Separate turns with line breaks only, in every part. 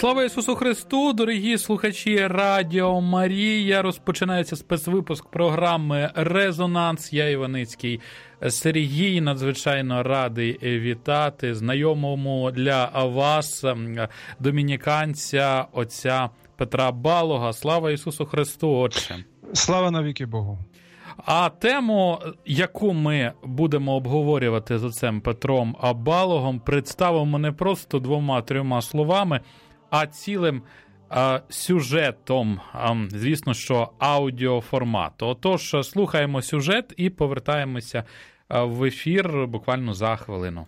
Слава Ісусу Христу, дорогі слухачі Радіо Марія. Розпочинається спецвипуск програми «Резонанс». Я, Іваницький Сергій, надзвичайно радий вітати знайомому для вас домініканця отця Петра Балога. Слава Ісусу Христу, отче!
Слава навіки Богу!
А тему, яку ми будемо обговорювати з отцем Петром Балогом, представимо не просто 2-3 словами, а цілим сюжетом, звісно, що аудіоформату. Отож, слухаємо сюжет і повертаємося в ефір буквально за хвилину.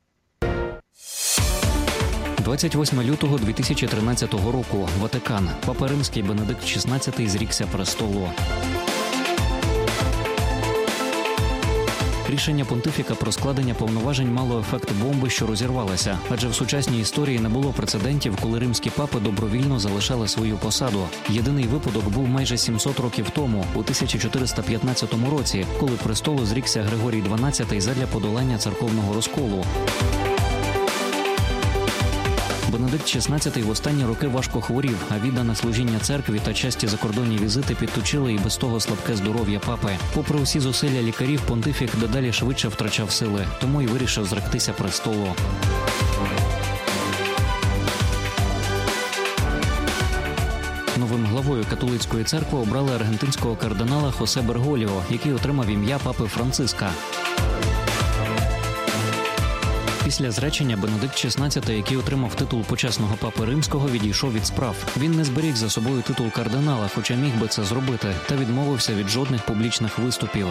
28 лютого 2013 року. Ватикан. Папа Римський Бенедикт XVI зрікся престолу. Рішення понтифіка про складення повноважень мало ефект бомби, що розірвалася. Адже в сучасній історії не було прецедентів, коли римські папи добровільно залишали свою посаду. Єдиний випадок був майже 700 років тому, у 1415 році, коли престолу зрікся Григорій XII задля подолання церковного розколу. Бенедикт XVI в останні роки важко хворів, а віддане служіння церкві та часті закордонні візити підточили і без того слабке здоров'я папи. Попри усі зусилля лікарів, понтифік дедалі швидше втрачав сили, тому й вирішив зректися престолу. Новим главою католицької церкви обрали аргентинського кардинала Хосе Берголіо, який отримав ім'я папи Франциска. Після зречення Бенедикт XVI, який отримав титул почесного папи римського, відійшов від справ. Він не зберіг за собою титул кардинала, хоча міг би це зробити, та відмовився від жодних публічних виступів.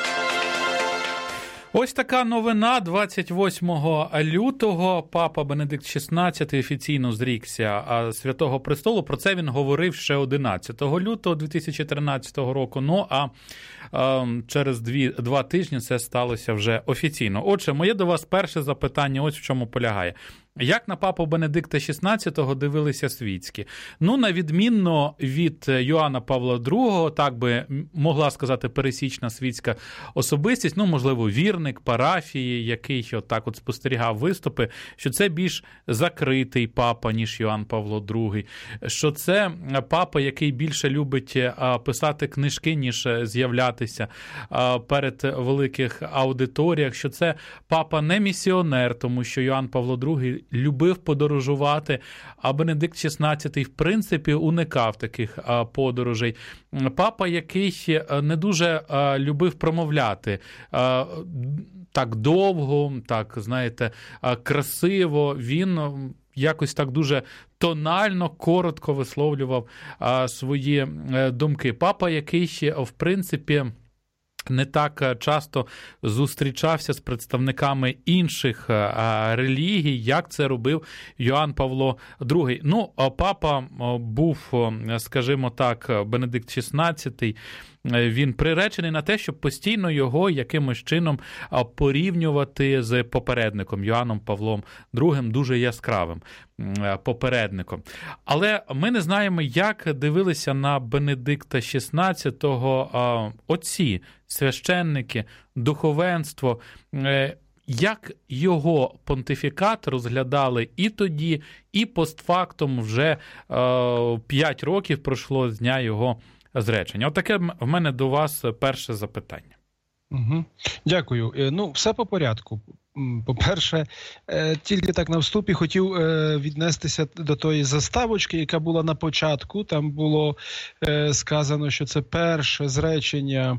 Ось така новина. 28 лютого папа Бенедикт XVI офіційно зрікся Святого Престолу. Про це він говорив ще 11 лютого 2013 року. Ну, а через 2 тижні це сталося вже офіційно. Отже, моє до вас перше запитання ось в чому полягає. Як на папу Бенедикта XVI дивилися світські? Ну, на відмінно від Йоанна Павла II, так би могла сказати пересічна світська особистість, ну, можливо, вірник парафії, який отак от спостерігав виступи, що це більш закритий папа, ніж Йоанн Павло II, що це папа, який більше любить писати книжки, ніж з'являтися перед великих аудиторіях, що це папа не місіонер, тому що Йоанн Павло II любив подорожувати, а Бенедикт XVI, в принципі, уникав таких подорожей. Папа, який не дуже любив промовляти так довго, так, знаєте, красиво, він якось так дуже тонально, коротко висловлював свої думки. Папа, який, в принципі, не так часто зустрічався з представниками інших релігій, як це робив Йоанн Павло II. Ну, папа був, скажімо так, Бенедикт XVI, він приречений на те, щоб постійно його якимось чином порівнювати з попередником Йоанном Павлом II, дуже яскравим попередником. Але ми не знаємо, як дивилися на Бенедикта XVI отці, священники, духовенство, як його понтифікат розглядали і тоді, і постфактум вже 5 років пройшло з дня його зречення. Отаке в мене до вас перше запитання.
Угу. Дякую. Ну, все по порядку. По-перше, тільки так на вступі хотів віднестися до тої заставочки, яка була на початку. Там було сказано, що це перше зречення,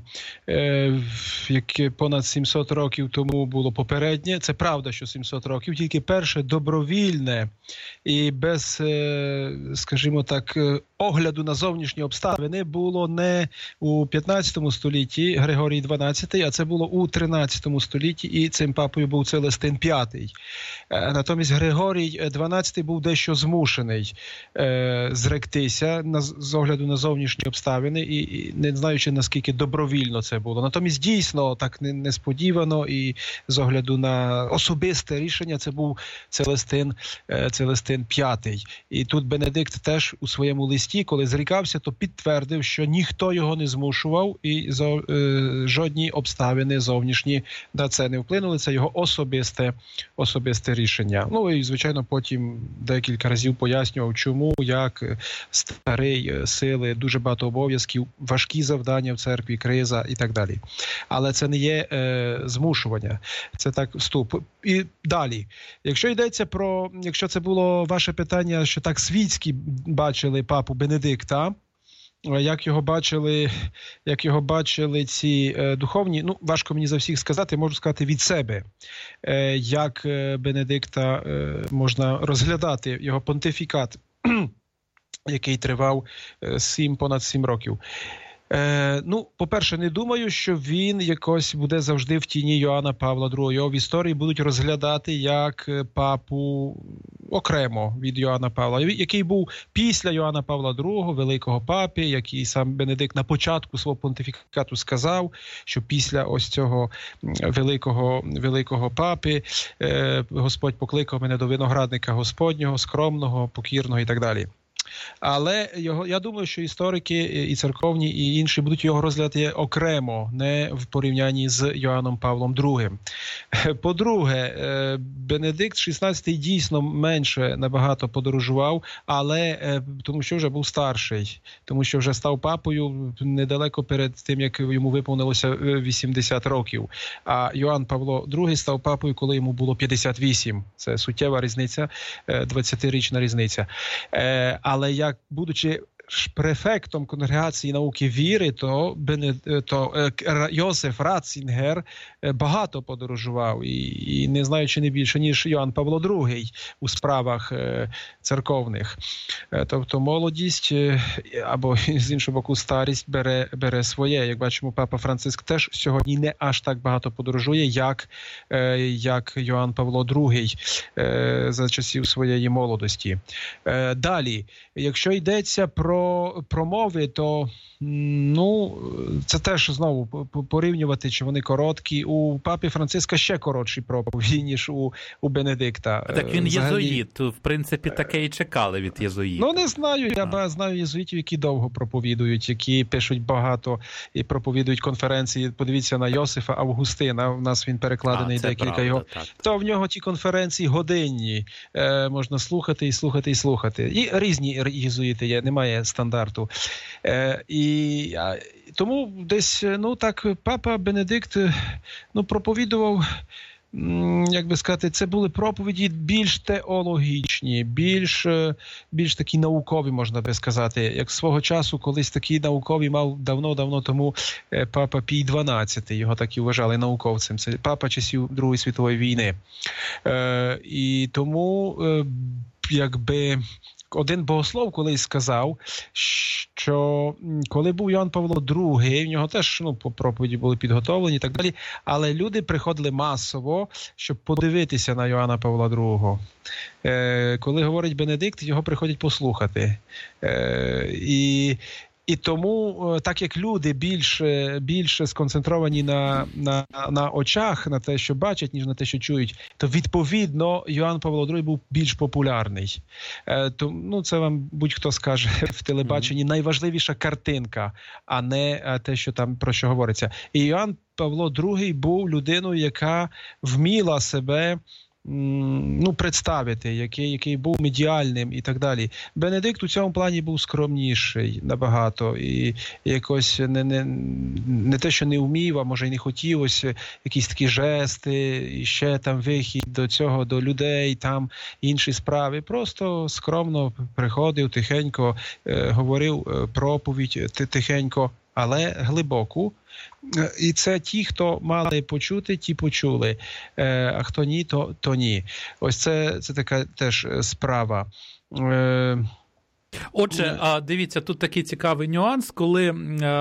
яке понад 700 років тому було попереднє. Це правда, що 700 років, тільки перше добровільне і без, скажімо так, огляду на зовнішні обставини було не у 15 столітті Григорій XII, а це було у 13 столітті, і цим папою був Целестин V. Натомість Григорій XII був дещо змушений зректися з огляду на зовнішні обставини, і не знаючи, наскільки добровільно це було. Натомість дійсно так несподівано і з огляду на особисте рішення це був Целестин V. І тут Бенедикт теж у своєму листі Христі, коли зрікався, то підтвердив, що ніхто його не змушував і жодні обставини зовнішні на це не вплинули. Це його особисте рішення. Ну і, звичайно, потім декілька разів пояснював, чому, як старий, сили, дуже багато обов'язків, важкі завдання в церкві, криза і так далі. Але це не є змушування. Це так вступ. І далі. Якщо це було ваше питання, що так світські бачили папу Бенедикта, як його бачили ці духовні, ну, важко мені за всіх сказати, можу сказати від себе, як Бенедикта можна розглядати, його понтифікат, який тривав понад 7 років. Ну, по-перше, не думаю, що він якось буде завжди в тіні Йоанна Павла II. Його в історії будуть розглядати як папу окремо від Йоанна Павла, який був після Йоанна Павла II, великого папи, який сам Бенедикт на початку свого понтифікату сказав, що після ось цього великого папи Господь покликав мене до виноградника Господнього, скромного, покірного і так далі. Але я думаю, що історики і церковні, і інші будуть його розглядати окремо, не в порівнянні з Йоанном Павлом II. По-друге, Бенедикт XVI дійсно менше набагато подорожував, але тому що вже був старший, тому що вже став папою недалеко перед тим, як йому виповнилося 80 років. А Йоанн Павло II став папою, коли йому було 58. Це суттєва різниця, 20-річна різниця. Але як, будучи префектом Конгрегації науки віри, то Йосиф Ратцінгер багато подорожував і не знаю, чи не більше, ніж Йоанн Павло II у справах церковних. Тобто молодість або, з іншого боку, старість бере своє. Як бачимо, Папа Франциск теж сьогодні не аж так багато подорожує, як Йоанн Павло II за часів своєї молодості. Далі, якщо йдеться про промови, то це теж знову порівнювати, чи вони короткі. У Папи Франциска ще коротші проповіді, ніж у Бенедикта.
Так він єзуїт, в принципі, таке і чекали від єзуїта.
Ну, не знаю, я знаю єзуїтів, які довго проповідують, які пишуть багато і проповідують конференції. Подивіться на Йосифа Августина, у нас він перекладений декілька його. То в нього ті конференції годинні, можна слухати і слухати і слухати. І різні єзуїти є, немає стандарту. І тому десь, Папа Бенедикт, проповідував, як би сказати, це були проповіді більш теологічні, більш такі наукові, можна би сказати. Як свого часу колись такі наукові мав давно тому Папа Пій XII, його так і вважали науковцем. Це папа часів Другої світової війни. І тому, якби... Один богослов колись сказав, що коли був Йоанн Павло II, в нього теж проповіді були підготовлені і так далі, але люди приходили масово, щоб подивитися на Йоанна Павла II. Коли говорить Бенедикт, його приходять послухати. І тому, так як люди більше сконцентровані на очах, на те, що бачать, ніж на те, що чують, то, відповідно, Йоанн Павло II був більш популярний. Це вам будь-хто скаже в телебаченні найважливіша картинка, а не те, що там про що говориться. І Йоанн Павло II був людиною, яка вміла себе представити, який був медіальним і так далі. Бенедикт у цьому плані був скромніший набагато і якось не те, що не вмів, а може й не хотів ось якісь такі жести, і ще там вихід до людей, там інші справи. Просто скромно приходив, тихенько говорив проповідь, тихенько, але глибоку. І це ті, хто мали почути, ті почули, а хто ні, то ні. Ось це така теж справа.
Отже, дивіться, тут такий цікавий нюанс, коли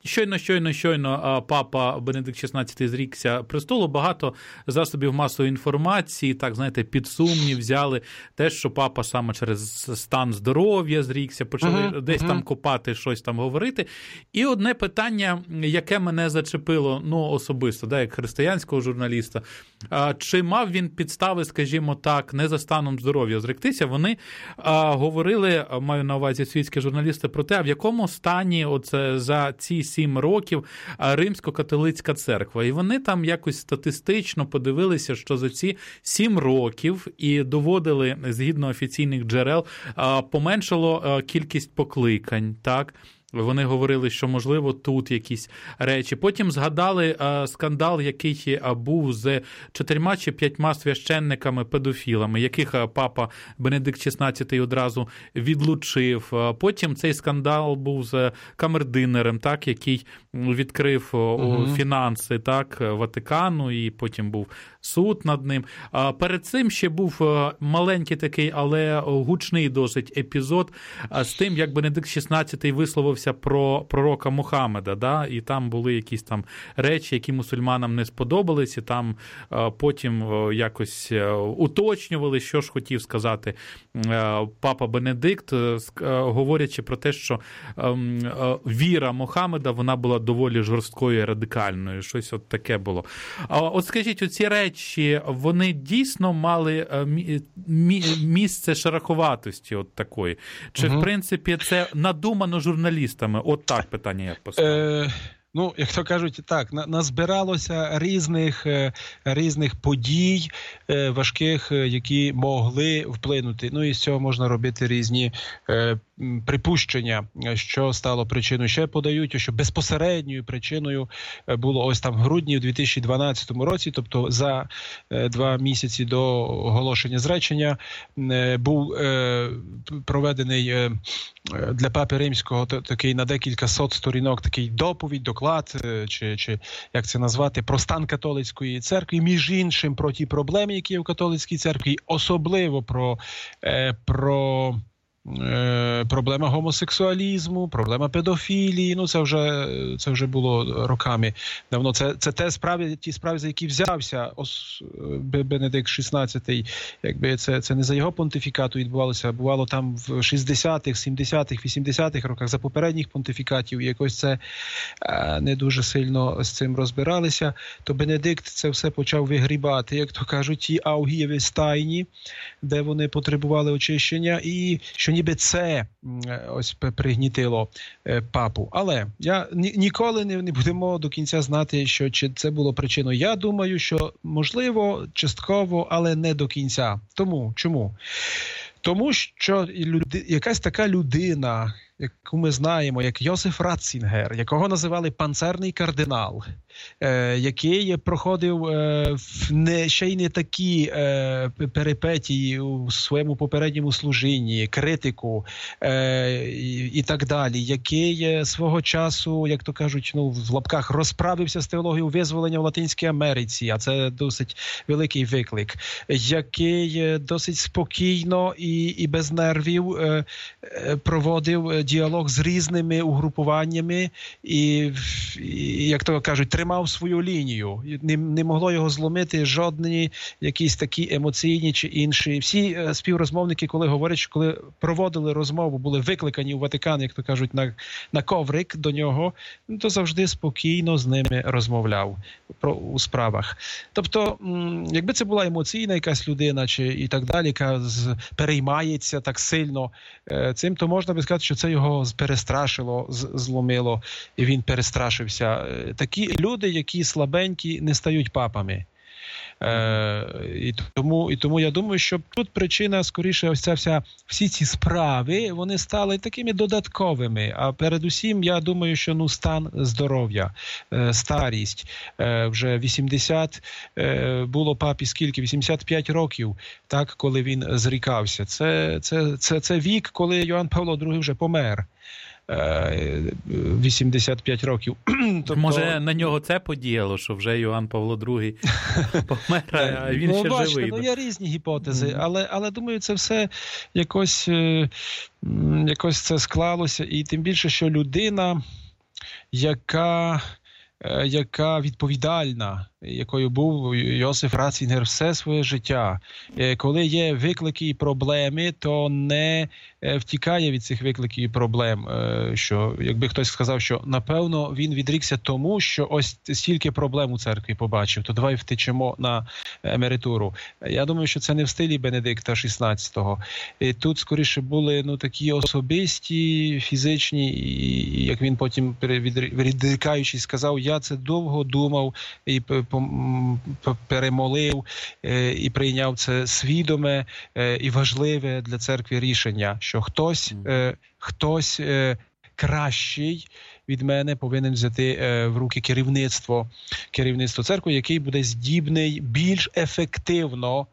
щойно папа Бенедикт XVI зрікся престолу, багато засобів масової інформації, так, знаєте, під сумнів взяли те, що папа саме через стан здоров'я зрікся, почали десь там копати, щось там говорити. І одне питання, яке мене зачепило, особисто, як християнського журналіста, чи мав він підстави, скажімо так, не за станом здоров'я зректися? Вони говорили, маю на увазі світські журналісти, про те, в якому стані за ці 7 років Римсько-католицька церква. І вони там якось статистично подивилися, що за ці 7 років і доводили, згідно офіційних джерел, поменшало кількість покликань, так? Вони говорили, що, можливо, тут якісь речі. Потім згадали скандал, який був з 4 чи 5 священниками-педофілами, яких папа Бенедикт XVI одразу відлучив. Потім цей скандал був з камердинером, так, який відкрив фінанси, так, Ватикану, і потім був суд над ним. Перед цим ще був маленький такий, але гучний досить епізод з тим, як Бенедикт XVI висловився про пророка Мухаммеда, да? І там були якісь там речі, які мусульманам не сподобались, і там потім якось уточнювали, що ж хотів сказати папа Бенедикт, говорячи про те, що віра Мухаммеда, вона була доволі жорсткою і радикальною, щось от таке було. От скажіть, оці речі, вони дійсно мали місце шероховатості от такої? Чи, в принципі, це надумано журналістами? От так питання я поставив.
Як то кажуть, так, назбиралося різних подій важких, які могли вплинути. І з цього можна робити різні припущення, що стало причиною. Ще подають, що безпосередньою причиною було ось там в грудні у 2012 році, тобто за 2 місяці до оголошення зречення, був проведений для папи Римського такий на декілька сот сторінок такий доклад, чи як це назвати, про стан католицької церкви, між іншим про ті проблеми, які є в католицькій церкві, особливо про проблема гомосексуалізму, проблема педофілії, це вже було роками давно. Це ті справи, за які взявся Бенедикт XVI, якби це не за його понтифікату відбувалося, бувало там в 60-х, 70-х, 80-х роках за попередніх понтифікатів, і якось це не дуже сильно з цим розбиралися, то Бенедикт це все почав вигрібати, як то кажуть, ті Аугієві стайні, де вони потребували очищення, і що ніби це ось пригнітило папу. Але ніколи не будемо до кінця знати, чи це було причиною. Я думаю, що можливо, частково, але не до кінця. Чому? Тому що якась така людина, яку ми знаємо, як Йосиф Ратцінгер, якого називали панцерний кардинал, який проходив ще й не такі перипетії у своєму попередньому служінні, критику і так далі, який свого часу, як то кажуть, в лапках розправився з теологією визволення в Латинській Америці, а це досить великий виклик, який досить спокійно і без нервів проводив діалог з різними угрупуваннями і як то кажуть, тримав свою лінію. Не могло його зломити жодні якісь такі емоційні чи інші. Всі співрозмовники, коли проводили розмову, були викликані у Ватикан, як то кажуть, на коврик до нього, то завжди спокійно з ними розмовляв у справах. Тобто, якби це була емоційна якась людина чи і так далі, яка переймається так сильно цим, то можна би сказати, що це його перестрашило, зломило, і він перестрашився. Такі люди, які слабенькі, не стають папами. І тому я думаю, що тут причина, скоріше, ось ця всі ці справи, вони стали такими додатковими. А передусім, я думаю, що стан здоров'я, старість, вже 80, було папі скільки? 85 років, так, коли він зрікався. Це вік, коли Йоанн Павло II вже помер. 85 років.
Тобто... Може, на нього це подіяло, що вже Йоанн Павло II помер, а він ще живий.
Є різні гіпотези, але думаю, це все якось це склалося. І тим більше, що людина яка відповідальна, якою був Йосиф Ратцінгер все своє життя. Коли є виклики і проблеми, то не втікає від цих викликів і проблем. Що, якби хтось сказав, що напевно він відрікся тому, що ось стільки проблем у церкві побачив, то давай втечемо на емеритуру. Я думаю, що це не в стилі Бенедикта XVI. Тут скоріше були такі особисті, фізичні, і як він потім, відрікаючись, сказав, я це довго думав і перемолив, і прийняв це свідоме і важливе для церкви рішення, що хтось кращий від мене повинен взяти в руки керівництво церкви, який буде здібний більш ефективно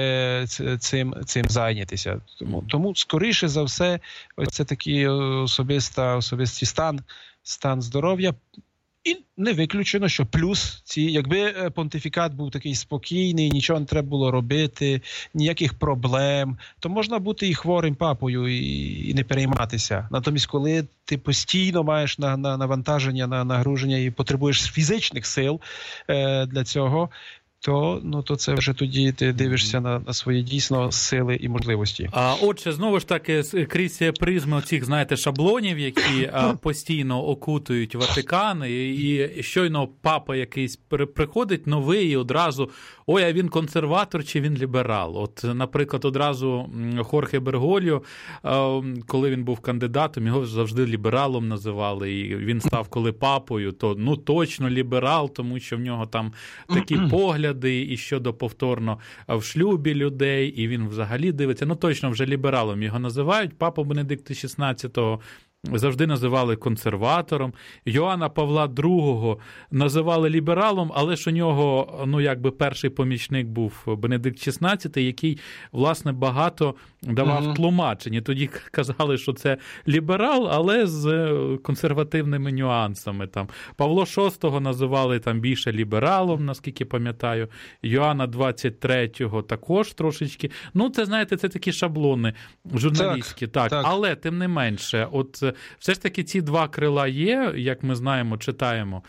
цим зайнятися. Тому скоріше за все, ось це такий особистий стан здоров'я. І не виключено, що плюс якби понтифікат був такий спокійний, нічого не треба було робити, ніяких проблем, то можна бути і хворим папою і не перейматися. Натомість, коли ти постійно маєш навантаження, нагруження і потребуєш фізичних сил для цього, то це вже тоді ти дивишся на свої дійсно сили і можливості.
Отже, знову ж таки, крізь призму оцих, знаєте, шаблонів, які постійно окутують Ватикан, і щойно папа якийсь приходить новий і одразу, ой, а він консерватор чи він ліберал? От, наприклад, одразу Хорхе Бергольо, коли він був кандидатом, його завжди лібералом називали, і він став коли папою, то точно ліберал, тому що в нього там такі погляди, і щодо повторно в шлюбі людей, і він взагалі дивиться, точно вже лібералом його називають. Папу Бенедикта XVI завжди називали консерватором. Йоанна Павла II називали лібералом, але ж у нього, якби перший помічник був Бенедикт XVI, який, власне, багато давав тлумачення. Тоді казали, що це ліберал, але з консервативними нюансами. Там Павло VI називали там більше лібералом, наскільки пам'ятаю. Йоанна XXIII також трошечки. Це, знаєте, це такі шаблони журналістські. Так. Але, тим не менше, от все ж таки ці два крила є, як ми знаємо, читаємо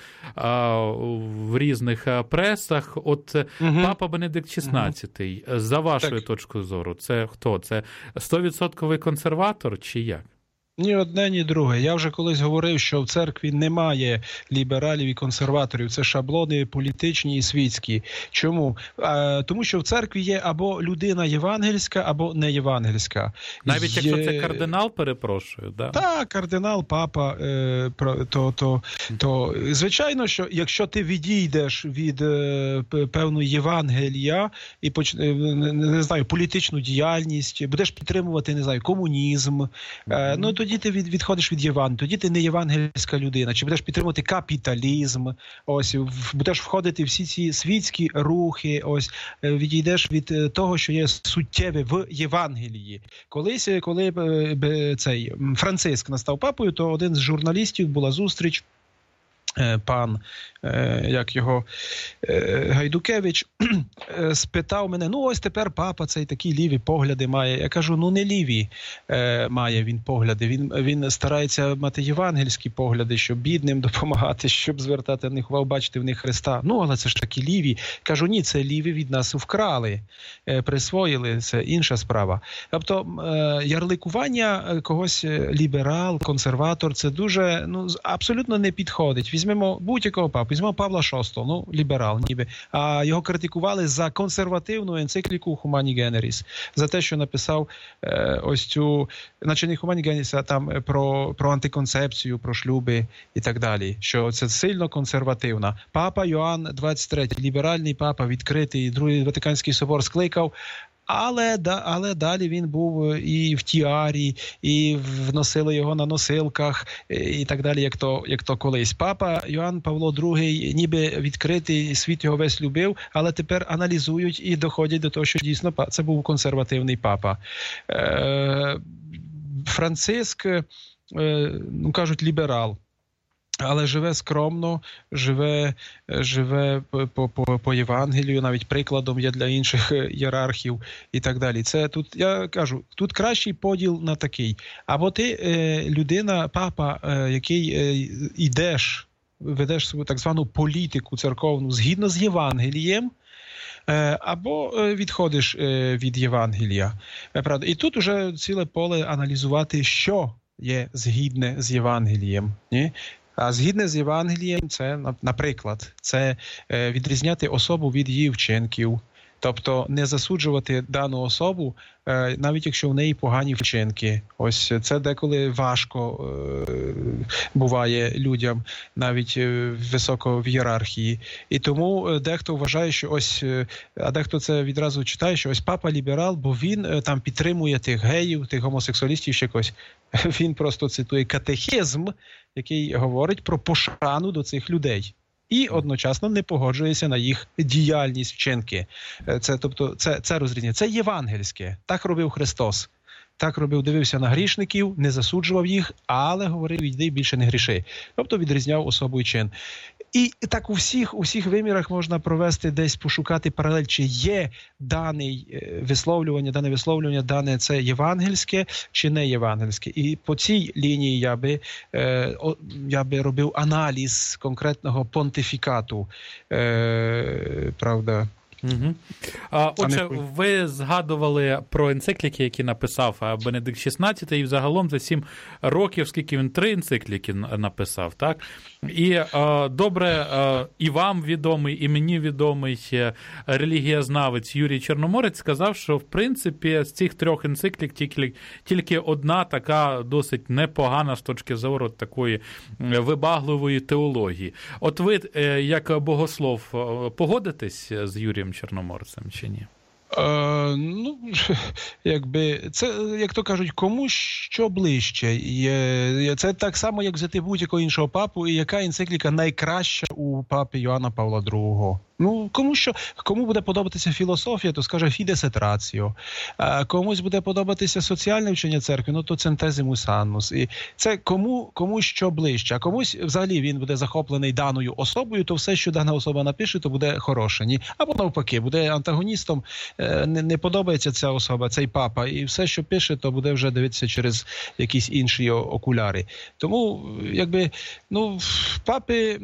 в різних пресах. От папа Бенедикт XVI, за вашою точкою зору, це хто? Це 100% консерватор чи як?
Ні одне, ні друге. Я вже колись говорив, що в церкві немає лібералів і консерваторів. Це шаблони політичні і світські. Чому? Тому що в церкві є або людина євангельська, або не євангельська.
Навіть якщо це кардинал, перепрошую, да? Так,
кардинал, папа, то звичайно, що якщо ти відійдеш від певної Євангелія і не знаю, політичну діяльність, будеш підтримувати, комунізм, тоді ти відходиш від Євангелія, тоді ти не євангельська людина. Чи будеш підтримувати капіталізм, будеш входити в всі ці світські рухи, відійдеш від того, що є суттєве в Євангелії. Коли цей Франциск настав папою, то один з журналістів була зустріч, пан, як його, Гайдукевич, спитав мене, ось тепер папа цей такі ліві погляди має. Я кажу, не ліві має він погляди. Він старається мати євангельські погляди, щоб бідним допомагати, щоб звертати на них увагу, бачити в них Христа. Але це ж такі ліві. Кажу, ні, це ліві від нас вкрали, присвоїли, це інша справа. Тобто ярликування когось ліберал, консерватор, це дуже, абсолютно не підходить. Візьмемо будь-якого папу, візьмемо Павла VI, ліберал ніби, а його критикували за консервативну енцикліку Humani Generis, за те, що написав ось цю, наче не Humani Generis, а там про антиконцепцію, про шлюби і так далі, що це сильно консервативна. Папа Йоанн XXIII, ліберальний папа, відкритий, Другий Ватиканський собор скликав, але далі він був і в тіарі, і вносили його на носилках, і так далі, як то колись. Папа Йоанн Павло II ніби відкритий, світ його весь любив, але тепер аналізують і доходять до того, що дійсно це був консервативний папа. Франциск, кажуть, ліберал. але живе скромно, живе по Євангелію, навіть прикладом є для інших ієрархів і так далі. Це тут, я кажу, тут кращий поділ на такий. Або ти людина, папа, який ведеш свою так звану політику церковну згідно з Євангелієм, або відходиш від Євангелія. Правда? І тут уже ціле поле аналізувати, що є згідне з Євангелієм. Ні? А згідне з Євангелієм, це, наприклад, це відрізняти особу від її вчинків. Тобто не засуджувати дану особу, навіть якщо в неї погані вчинки. Ось це деколи важко буває людям, навіть високо в ієрархії. І тому дехто вважає, що ось, а дехто це відразу читає, що ось папа ліберал, бо він там підтримує тих геїв, тих гомосексуалістів, ще когось. Він просто цитує катехизм, який говорить про пошану до цих людей. І одночасно не погоджується на їх діяльність, вчинки. Це розрізнення. Це євангельське. Так робив Христос. Так робив, дивився на грішників, не засуджував їх, але говорив, йди більше не гріши. Тобто відрізняв особу і чин. І так у всіх вимірах можна провести, десь пошукати паралель, чи є дане висловлювання, дане це євангельське, чи не євангельське. І по цій лінії я би робив аналіз конкретного понтифікату, правда.
Угу. Отже, ви згадували про енцикліки, які написав Бенедикт XVI, і взагалом за 7 років, скільки він 3 енцикліки написав, так? І добре, і вам відомий, і мені відомий релігієзнавець Юрій Чорноморець сказав, що, в принципі, з цих 3 енциклік тільки одна така досить непогана з точки зору такої вибагливої теології. От ви, як богослов, погодитесь з Юрієм Чорноморцем чи ні?
Ну, якби, це, як то кажуть, кому що ближче. Це так само, як взяти будь-якого іншого папу, і яка енцикліка найкраща у папи Йоанна Павла II. Ну, кому буде подобатися філософія, то скаже «Fides et ratio». А комусь буде подобатися соціальне вчення церкви, ну то «Centesimus annus». І це кому що ближче. А комусь взагалі він буде захоплений даною особою, то все, що дана особа напише, то буде хороше. Ні? Або навпаки, буде антагоністом, не подобається ця особа, цей папа, і все, що пише, то буде вже дивитися через якісь інші окуляри. Тому, якби, ну, папи,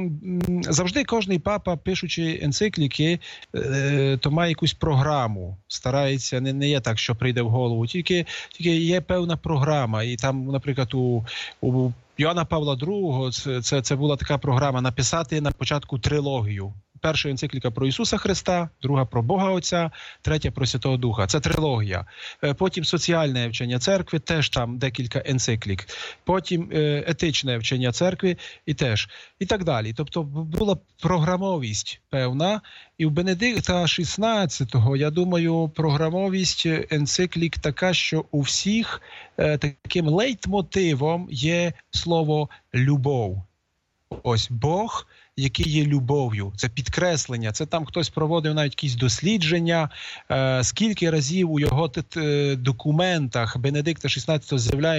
завжди кожний папа, пишучи енцикліки, то має якусь програму, старається, не є так, що прийде в голову, тільки є певна програма, і там, наприклад, у Йоанна Павла II це була така програма написати на початку трилогію. Перша енцикліка про Ісуса Христа, друга про Бога Отця, третя про Святого Духа. Це трилогія. Потім соціальне вчення церкви, теж там декілька енциклік. Потім етичне вчення церкви і теж. І так далі. Тобто була програмовість певна. І у Бенедикта XVI, я думаю, програмовість енциклік така, що у всіх таким лейтмотивом є слово «любов». Ось Бог, який є любов'ю. Це підкреслення. Це там хтось проводив навіть якісь дослідження. Скільки разів у його документах Бенедикта XVI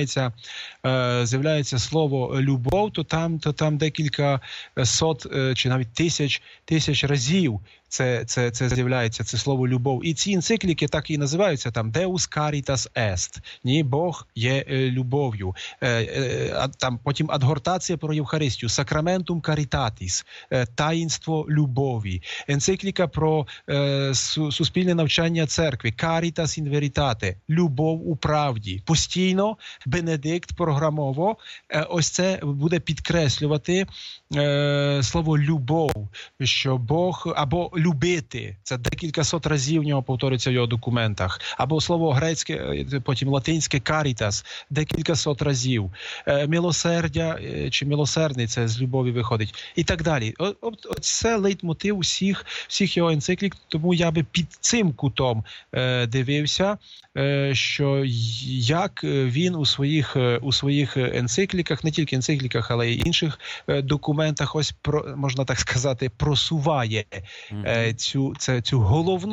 з'являється слово «любов», то там декілька сот чи навіть тисяч разів це з'являється, це слово «любов». І ці енцикліки так і називаються там «Deus caritas est». Ні, Бог є любов'ю. Там потім адгортація про Євхаристію, «Sacramentum caritatis», таїнство любові. Енцикліка про суспільне навчання церкви, «Caritas in veritate», любов у правді. Постійно Бенедикт програмово ось це буде підкреслювати слово «любов», що Бог, або «любити», це декілька сот разів в нього повторюється в його документах, або слово грецьке, потім латинське «caritas», декілька сот разів, «милосердя» чи «милосердний», це з любові виходить, і так далі. Це лейтмотив всіх його енциклік, тому я би під цим кутом дивився, що як він у своїх енцикліках, не тільки енцикліках, але й інших документах, ось, можна так сказати, просуває цю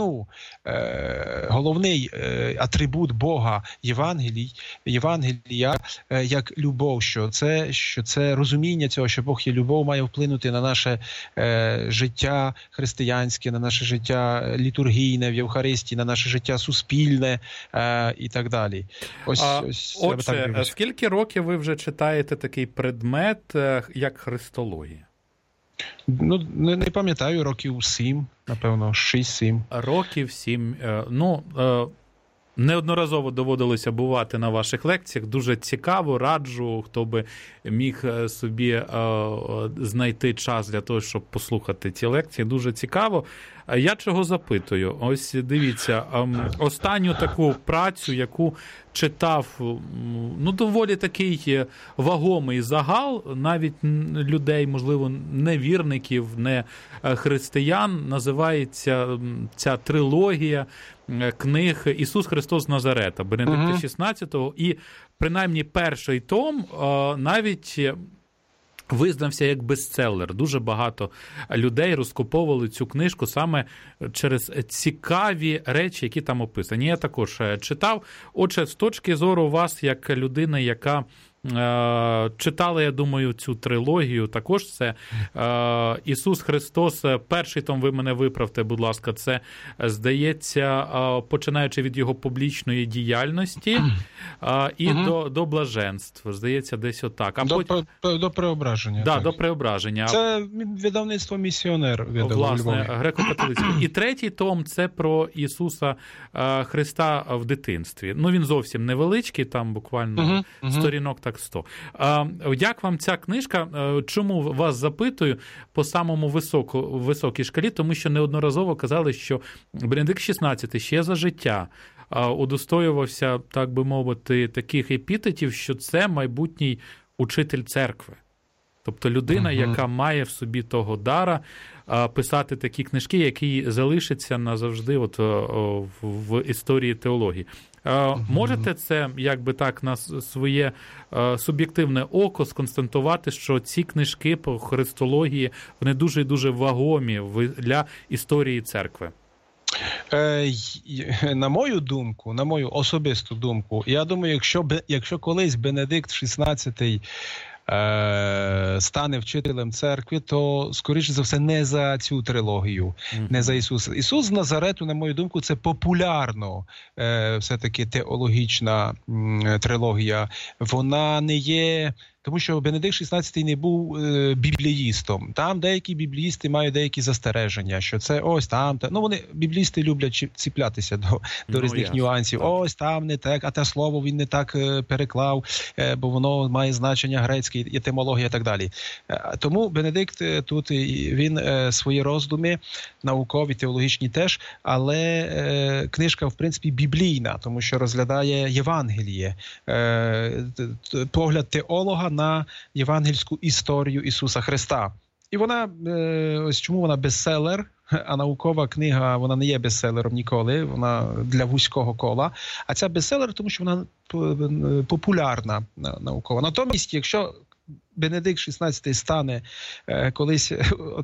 головний атрибут Бога Євангелія як любов, що це розуміння цього, що Бог є любов, має вплинути на наше життя християнське, на наше життя літургійне в Євхаристії, на наше життя суспільне і так далі.
Отже, скільки років ви вже читаєте такий предмет, як христологія?
Ну, не пам'ятаю, років 7, напевно, 6-7.
Років 7. Неодноразово доводилося бувати на ваших лекціях. Дуже цікаво, раджу, хто би міг собі знайти час для того, щоб послухати ці лекції. Дуже цікаво. Я чого запитую? Ось дивіться, останню таку працю, яку читав, доволі такий вагомий загал, навіть людей, можливо, невірників, не християн, називається ця трилогія книг «Ісус Христос з Назарета» Бенедикта XVI, і принаймні перший том навіть визнався як бестселер. Дуже багато людей розкуповували цю книжку саме через цікаві речі, які там описані. Я також читав. Отже, з точки зору вас, як людини, яка читала, я думаю, цю трилогію, також це «Ісус Христос», перший том, ви мене виправте, будь ласка, це, здається, починаючи від його публічної діяльності і до блаженств, здається, десь отак.
До преображення.
Да, до преображення.
Це видавництво «Місіонер».
Власне, греко-католицьке. І третій том – це про Ісуса Христа в дитинстві. Він зовсім невеличкий, там буквально сторінок так 100. Як вам ця книжка? Чому вас запитую по самому високій шкалі? Тому що неодноразово казали, що Бенедикт XVI ще за життя удостоювався, так би мовити, таких епітетів, що це майбутній учитель церкви. Тобто людина, яка має в собі того дара писати такі книжки, які залишаться назавжди в історії теології. Можете це, якби так, на своє суб'єктивне око сконстатувати, що ці книжки по христології, вони дуже і дуже вагомі для історії церкви?
На мою думку, на мою особисту думку, я думаю, якщо колись Бенедикт XVI стане вчителем церкви, то, скоріше за все, не за цю трилогію, не за Ісуса. Ісус з Назарету, на мою думку, це популярно все-таки теологічна трилогія. Вона не є... Тому що Бенедикт XVI не був бібліїстом. Там деякі бібліїсти мають деякі застереження, що це ось там. Вони, бібліїсти, люблять ціплятися до різних нюансів. Так. Ось там не так, а те слово він не так переклав, бо воно має значення грецьке, етимологія і так далі. Тому Бенедикт тут, він свої роздуми, наукові, теологічні теж, але книжка, в принципі, біблійна, тому що розглядає Євангеліє. Погляд теолога на євангельську історію Ісуса Христа. І вона, ось чому вона бестселер, а наукова книга, вона не є бестселером ніколи, вона для вузького кола. А ця бестселер, тому що вона популярна наукова. Натомість, якщо Бенедикт XVI стане колись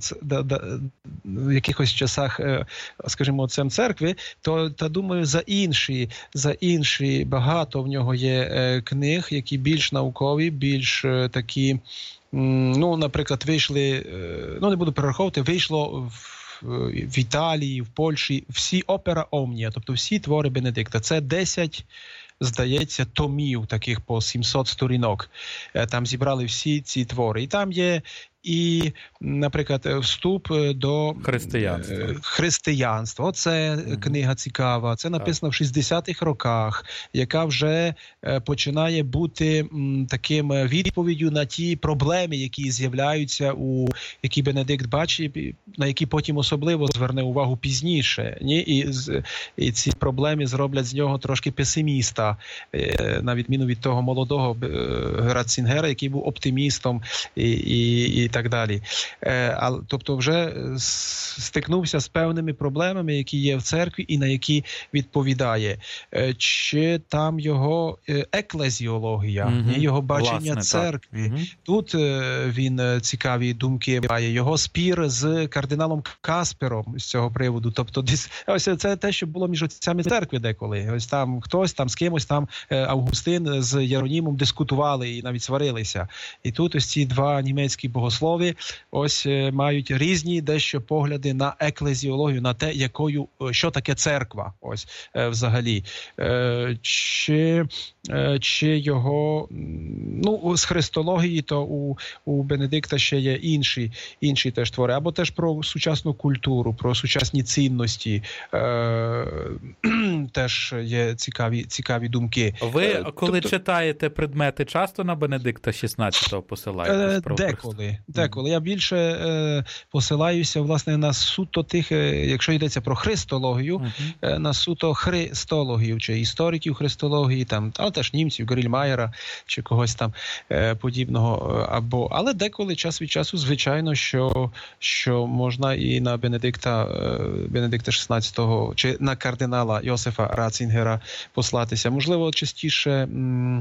в якихось часах, скажімо, отцем церкви, то думаю, за інші багато в нього є книг, які більш наукові, більш такі, наприклад, вийшли, не буду перераховувати, вийшло в Італії, в Польщі, всі опера Омнія, тобто всі твори Бенедикта. Це 10, здається, томів таких по 700 сторінок. Там зібрали всі ці твори. І там є і, наприклад, вступ до християнства. Оце книга цікава. Це написано в 60-х роках, яка вже починає бути таким відповіддю на ті проблеми, які з'являються, які Бенедикт бачить, на які потім особливо зверне увагу пізніше. І ці проблеми зроблять з нього трошки песиміста, на відміну від того молодого Ратцінгера, який був оптимістом і і так далі. Тобто вже стикнувся з певними проблемами, які є в церкві і на які відповідає. Чи там його еклезіологія, його бачення церкви. Тут він цікаві думки має. Його спір з кардиналом Каспером з цього приводу. Тобто ось це те, що було між отцями церкви деколи. Ось там хтось там з кимось, там Августин з Єронімом дискутували і навіть сварилися. І тут ось ці два німецькі богослови ось мають різні дещо погляди на еклезіологію, на те, що таке церква, ось взагалі. Чи його, з христології, то у Бенедикта ще є інші теж твори, або теж про сучасну культуру, про сучасні цінності, теж є цікаві думки.
Ви, коли читаєте предмети, часто на Бенедикта XVI посилаєтесь?
Деколи. Я більше посилаюся, власне, на суто тих, якщо йдеться про христологію, на суто христологію, чи істориків христології, там, але теж німців, Грільмаєра, чи когось там подібного. Але деколи, час від часу, звичайно, що можна і на Бенедикта XVI, чи на кардинала Йосифа Ратцінгера послатися. Можливо, частіше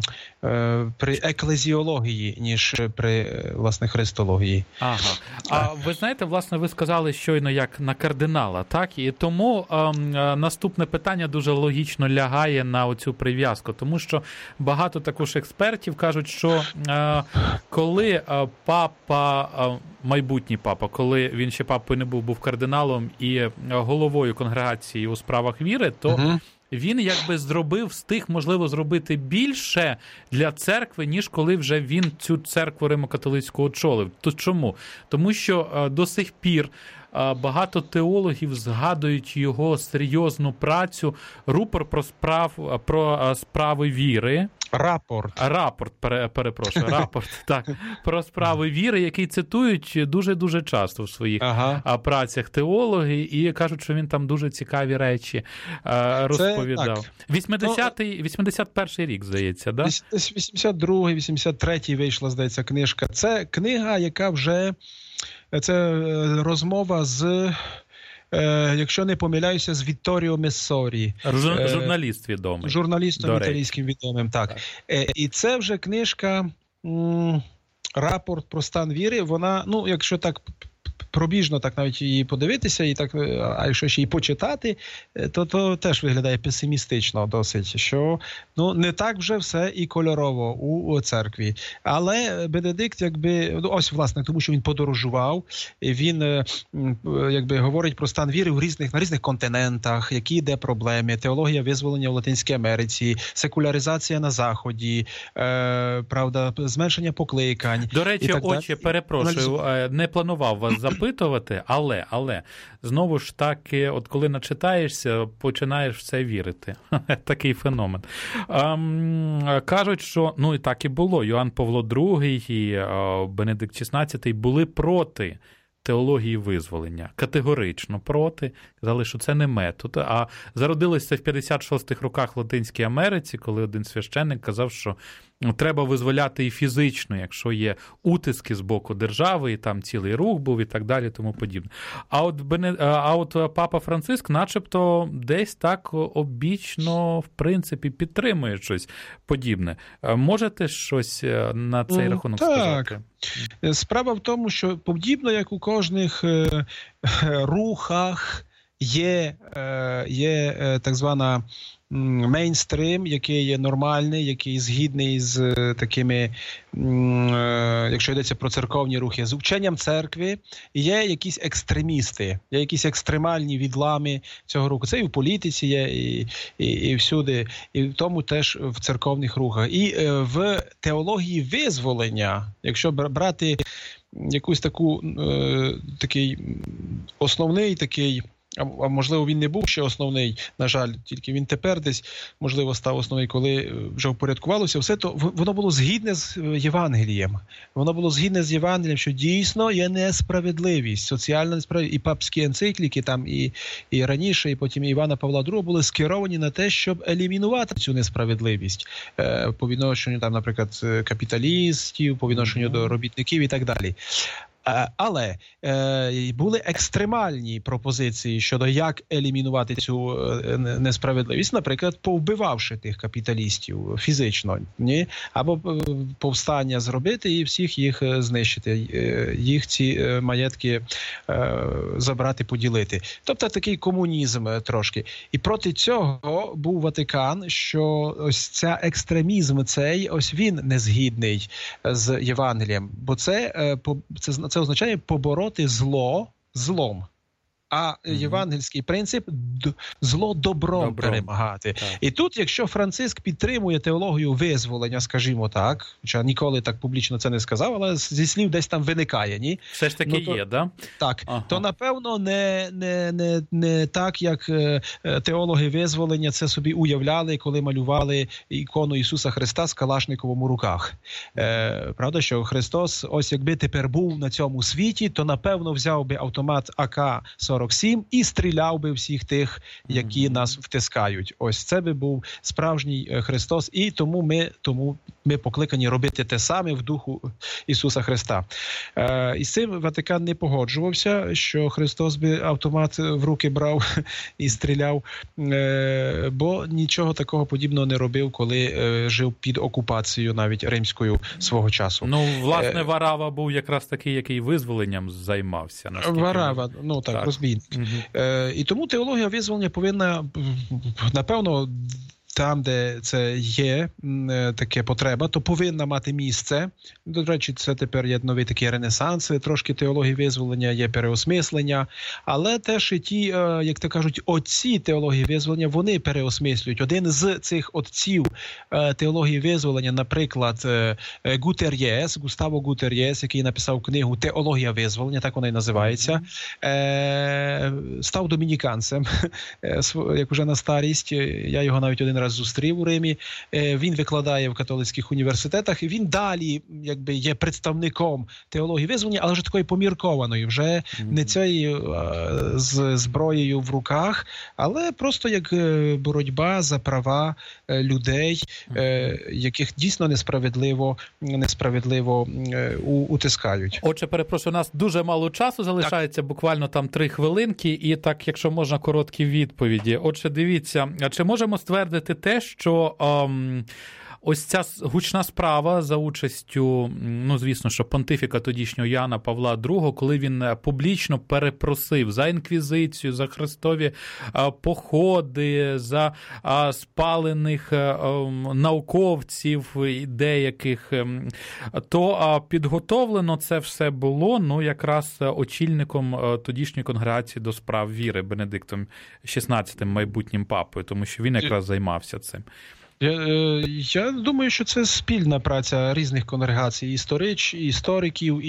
при еклезіології, ніж при, власне, христології.
Ага. А ви знаєте, власне, ви сказали щойно як на кардинала, так? І тому наступне питання дуже логічно лягає на оцю прив'язку, тому що багато також експертів кажуть, що коли майбутній папа, коли він ще папою не був кардиналом і головою конгрегації у справах віри, то він якби встиг, можливо, зробити більше для церкви, ніж коли вже він цю церкву римо-католицьку очолив. То чому? Тому що до сих пір багато теологів згадують його серйозну працю, рупор про справи віри. Рапорт, так, про справи віри, який цитують дуже-дуже часто в своїх працях теологи, і кажуть, що він там дуже цікаві речі розповідав. 81-й рік, здається, да?
82-й, 83-й вийшла, здається, книжка. Це книга, яка вже... Це розмова з, якщо не помиляюся, з Вітторіо Мессорі.
Журналіст відомий.
Журналістом італійським відомим, так. І це вже книжка «Рапорт про стан віри». Вона, якщо так пробіжно так навіть її подивитися, і так, а якщо ще її почитати, то теж виглядає песимістично досить, що не так вже все і кольорово у церкві. Але Бенедикт, ось, власне, тому що він подорожував, він, говорить про стан віри на різних континентах, які де проблеми, теологія визволення в Латинській Америці, секуляризація на Заході, правда, зменшення покликань.
До речі, отче, перепрошую, не планував вас запитувати, але знову ж таки, от коли начитаєшся, починаєш в це вірити. Такий феномен. Кажуть, що, і так і було, Йоанн Павло II і Бенедикт XVI були проти теології визволення. Категорично проти. Казали, що це не метод. А зародилося в 56-х роках в Латинській Америці, коли один священник казав, що треба визволяти і фізично, якщо є утиски з боку держави, і там цілий рух був, і так далі, тому подібне. А от Папа Франциск начебто десь так обічно, в принципі, підтримує щось подібне. Можете щось на цей рахунок сказати?
Справа в тому, що подібно, як у кожних рухах, є так звана мейнстрим, який є нормальний, який згідний з такими, якщо йдеться про церковні рухи, з вченням церкви, і є якісь екстремісти, є якісь екстремальні відлами цього руху. Це і в політиці є, і всюди, і в тому теж в церковних рухах. І в теології визволення, якщо брати якусь такий основний такий, а можливо, він не був ще основний, на жаль, тільки він тепер десь, можливо, став основний, коли вже впорядкувалося все, то воно було згідне з Євангелієм. Воно було згідне з Євангелієм, що дійсно є несправедливість, соціальна несправедливість. І папські енцикліки, там і раніше, і потім Івана Павла II були скеровані на те, щоб елімінувати цю несправедливість по відношенню, там, наприклад, капіталістів, по відношенню до робітників і так далі. Але були екстремальні пропозиції щодо як елімінувати цю несправедливість, наприклад, повбивавши тих капіталістів фізично, ні? Або повстання зробити і всіх їх знищити, їх ці маєтки забрати, поділити. Тобто такий комунізм трошки. І проти цього був Ватикан, що ось ця екстремізм цей, ось він не згідний з Євангелієм, бо це означає побороти зло злом. А євангельський принцип – зло добром перемагати. Так. І тут, якщо Франциск підтримує теологію визволення, скажімо так, хоча ніколи так публічно це не сказав, але зі слів десь там виникає, ні?
Все ж таки є, да?
Так. То, напевно, не так, як теологи визволення це собі уявляли, коли малювали ікону Ісуса Христа з Калашниковим у руках. Правда, що Христос, ось якби тепер був на цьому світі, то, напевно, взяв би автомат АК-47 і стріляв би всіх тих, які нас втискають. Ось це би був справжній Христос, і тому ми покликані робити те саме в духу Ісуса Христа. І з цим Ватикан не погоджувався, що Христос би автомат в руки брав і стріляв, бо нічого такого подібного не робив, коли жив під окупацією навіть римською свого часу.
Ну, власне, Варава був якраз такий, який визволенням займався.
Варава, ну так, розбійник. І тому теологія визволення повинна, напевно, там, де це є таке потреба, то повинна мати місце. До речі, це тепер є новий такий ренесанс, трошки теології визволення, є переосмислення, але теж і ті, як то кажуть, отці теології визволення, вони переосмислюють. Один з цих отців теології визволення, наприклад, Густаво Гутер'єс, який написав книгу «Теологія визволення», так вона і називається, став домініканцем, як уже на старість. Я його навіть один раз зустрів у Римі. Він викладає в католицьких університетах, і він далі якби є представником теології визволення, але вже такої поміркованої, вже не цією з зброєю в руках, але просто як боротьба за права людей, яких дійсно несправедливо утискають.
Отже, перепрошую, у нас дуже мало часу залишається, буквально там 3 хвилинки, і так, якщо можна, короткі відповіді. Отже, дивіться, чи можемо ствердити те, що ось ця гучна справа за участю, ну, звісно, що понтифіка тодішнього Яна Павла II, коли він публічно перепросив за інквізицію, за хрестові походи, за спалених науковців деяких, то підготовлено це все було, ну, якраз очільником тодішньої конгрегації до справ віри Бенедиктом XVI, майбутнім папою, тому що він якраз займався цим.
Я думаю, що це спільна праця різних конгрегацій, істориків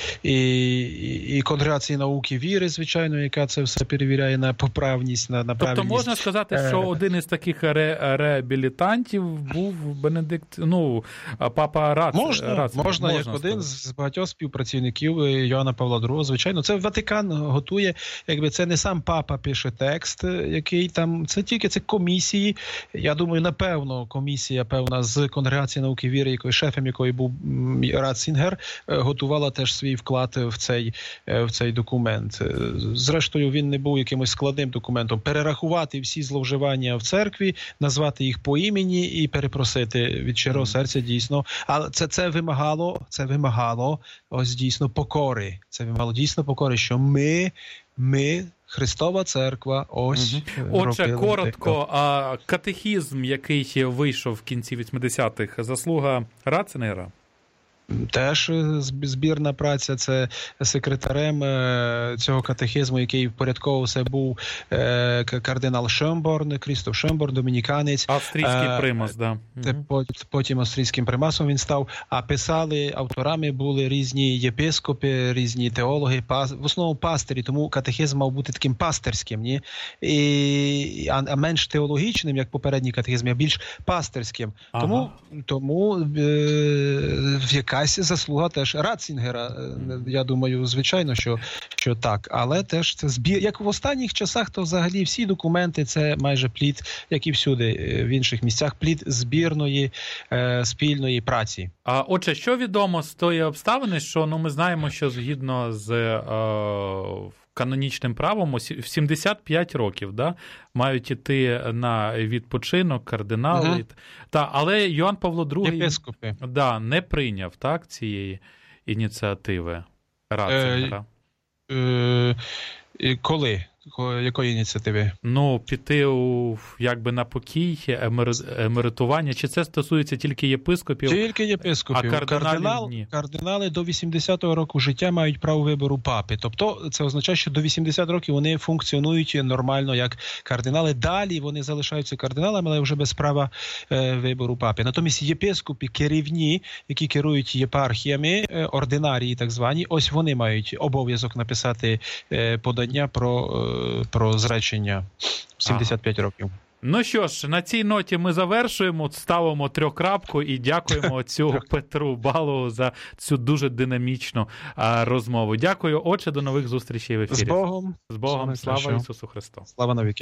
і конгрегації науки віри, звичайно, яка це все перевіряє на поправність, на правильність.
Тобто можна сказати, що один із таких реабілітантів був Бенедикт, папа Ратцингер.
Можна, як один з багатьох співпрацівників Йоанна Павла II, звичайно. Це Ватикан готує, якби це не сам папа пише текст, який там, це комісії, я думаю, напевно, комісія, певна, з конгрегації науки віри, шефом якої був Ратцингер, готувала теж свій вклад в цей документ. Зрештою, він не був якимось складним документом. Перерахувати всі зловживання в церкві, назвати їх по імені і перепросити від щирого серця, дійсно. Але це вимагало ось дійсно покори. Це вимагало дійсно покори, що ми Христова церква, ось.
Отже, коротко, катехізм, який вийшов в кінці 80-х, заслуга Ратцингера?
Теж збірна праця, це секретарем цього катехизму, який впорядковувався, був кардинал Шönborn, Крістоф Шönborn, домініканець.
Австрійський примас, да.
Потім австрійським примасом він став, а писали, авторами були різні єпископи, різні теологи, в основному пастирі, тому катехизм мав бути таким пастирським, ні? А менш теологічним, як попередній катехизм, а більш пастирським. Тому яка якась заслуга теж Ратцінгера. Я думаю, звичайно, що так. Але теж це збір. Як в останніх часах, то взагалі всі документи це майже плід, як і всюди в інших місцях, плід збірної спільної праці.
А отже, що відомо з тої обставини, що ми знаємо, що згідно з канонічним правом в 75 років мають іти на відпочинок кардинали. Але Йоанн Павло II
єпископи.
Не прийняв цієї ініціативи Ратцингера.
Коли? Якої ініціативи?
Піти на покій, емеритування. Чи це стосується тільки єпископів?
Тільки єпископів.
А
кардинали до 80-го року життя мають право вибору папи. Тобто це означає, що до 80 років вони функціонують нормально як кардинали. Далі вони залишаються кардиналами, але вже без права вибору папи. Натомість єпископи керівні, які керують єпархіями, ординарії так звані, ось вони мають обов'язок написати подання про зречення в 75 років.
Ну що ж, на цій ноті ми завершуємо, ставимо трьохкрапку і дякуємо отцю Петру Балову за цю дуже динамічну розмову. Дякую, отче, до нових зустрічей в ефірі.
З Богом.
З Богом, слава Ісусу Христу.
Слава навіки.